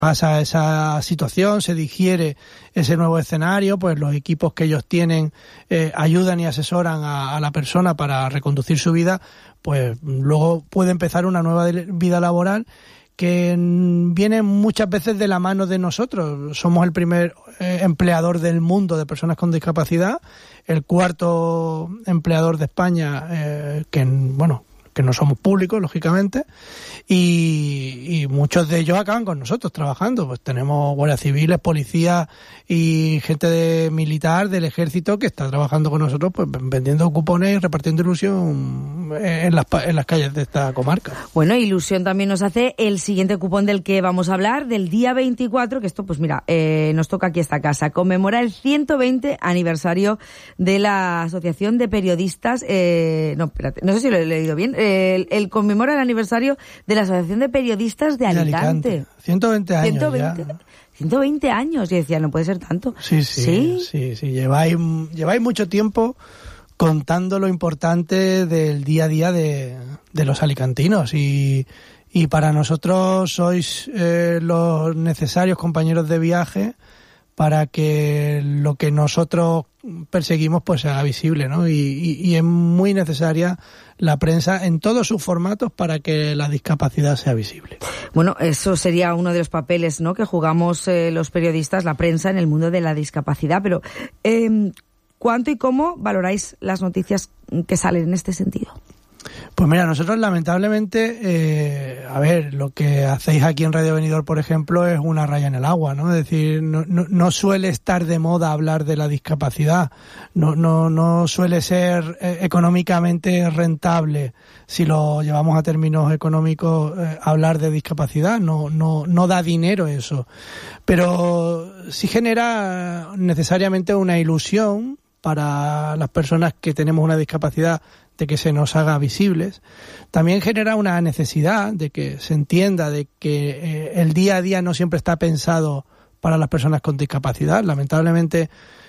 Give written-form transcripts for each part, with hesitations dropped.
pasa esa situación, se digiere ese nuevo escenario, pues los equipos que ellos tienen ayudan y asesoran a la persona para reconducir su vida, pues luego puede empezar una nueva vida laboral que viene muchas veces de la mano de nosotros. Somos el primer empleador del mundo de personas con discapacidad, el cuarto empleador de España, que no somos públicos, lógicamente, y muchos de ellos acaban con nosotros trabajando. Pues tenemos guardias civiles, policías y gente militar del ejército que está trabajando con nosotros, pues vendiendo cupones y repartiendo ilusión en las calles de esta comarca. Bueno, ilusión también nos hace el siguiente cupón del que vamos a hablar, del día 24, que esto, pues mira, nos toca aquí esta casa, conmemora el 120 aniversario de la Asociación de Periodistas, no sé si lo he leído bien, el conmemora el aniversario de la Asociación de Periodistas de Alicante. 120 años 120 años, y decía, no puede ser tanto. Sí. Lleváis mucho tiempo contando lo importante del día a día de los alicantinos, y para nosotros sois los necesarios compañeros de viaje para que lo que nosotros perseguimos pues se haga visible, ¿no? Y es muy necesaria la prensa en todos sus formatos para que la discapacidad sea visible. Bueno, eso sería uno de los papeles, ¿no?, que jugamos los periodistas, la prensa, en el mundo de la discapacidad. Pero ¿cuánto y cómo valoráis las noticias que salen en este sentido? Pues mira, nosotros lamentablemente, lo que hacéis aquí en Radio Benidorm, por ejemplo, es una raya en el agua, ¿no? Es decir, no suele estar de moda hablar de la discapacidad, no suele ser económicamente rentable, si lo llevamos a términos económicos, hablar de discapacidad, no da dinero eso, pero sí genera necesariamente una ilusión para las personas que tenemos una discapacidad de que se nos haga visibles. También genera una necesidad de que se entienda de que el día a día no siempre está pensado para las personas con discapacidad. Lamentablemente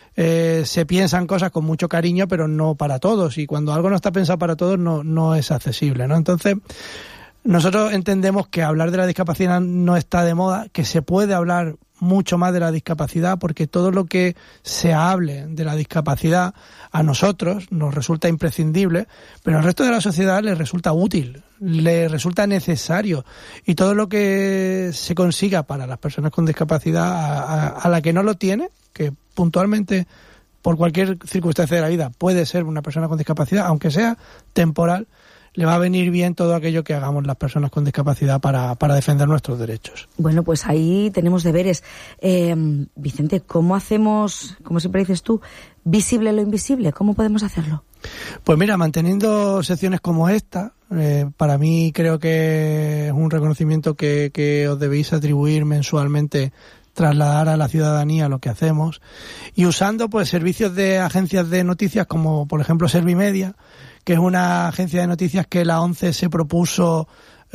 se piensan cosas con mucho cariño, pero no para todos, y cuando algo no está pensado para todos no es accesible, ¿no? Entonces, nosotros entendemos que hablar de la discapacidad no está de moda, que se puede hablar mucho más de la discapacidad, porque todo lo que se hable de la discapacidad a nosotros nos resulta imprescindible, pero al resto de la sociedad les resulta útil, les resulta necesario, y todo lo que se consiga para las personas con discapacidad a la que no lo tiene, que puntualmente por cualquier circunstancia de la vida puede ser una persona con discapacidad, aunque sea temporal, le va a venir bien todo aquello que hagamos las personas con discapacidad para defender nuestros derechos. Bueno, pues ahí tenemos deberes. Vicente, ¿cómo hacemos, como siempre dices tú, visible lo invisible? ¿Cómo podemos hacerlo? Pues mira, manteniendo secciones como esta, para mí creo que es un reconocimiento que os debéis atribuir mensualmente, trasladar a la ciudadanía lo que hacemos, y usando pues servicios de agencias de noticias como por ejemplo Servimedia, que es una agencia de noticias que la ONCE se propuso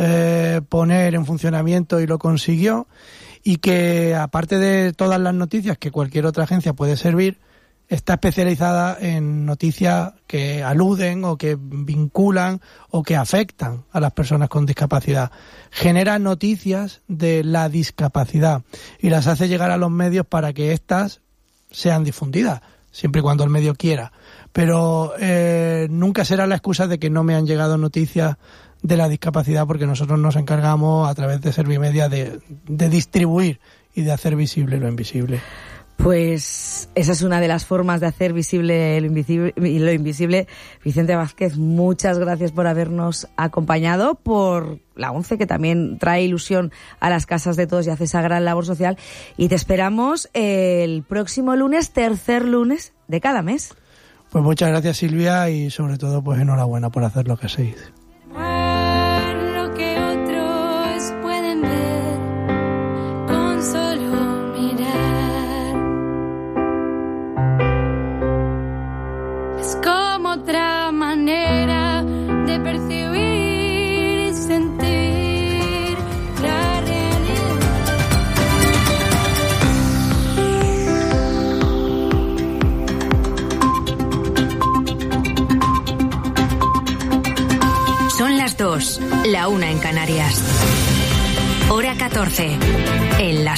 poner en funcionamiento y lo consiguió, y que aparte de todas las noticias que cualquier otra agencia puede servir, está especializada en noticias que aluden o que vinculan o que afectan a las personas con discapacidad. Genera noticias de la discapacidad y las hace llegar a los medios para que éstas sean difundidas, siempre y cuando el medio quiera. Pero nunca será la excusa de que no me han llegado noticias de la discapacidad, porque nosotros nos encargamos a través de Servimedia de distribuir y de hacer visible lo invisible. Pues esa es una de las formas de hacer visible lo invisible. Vicente Vázquez, muchas gracias por habernos acompañado, por la ONCE, que también trae ilusión a las casas de todos y hace esa gran labor social. Y te esperamos el próximo lunes, tercer lunes de cada mes. Pues muchas gracias, Silvia, y sobre todo pues enhorabuena por hacer lo que hacéis. Otra manera de percibir y sentir la realidad. Son las 2, la 1 en Canarias. Hora 14. En la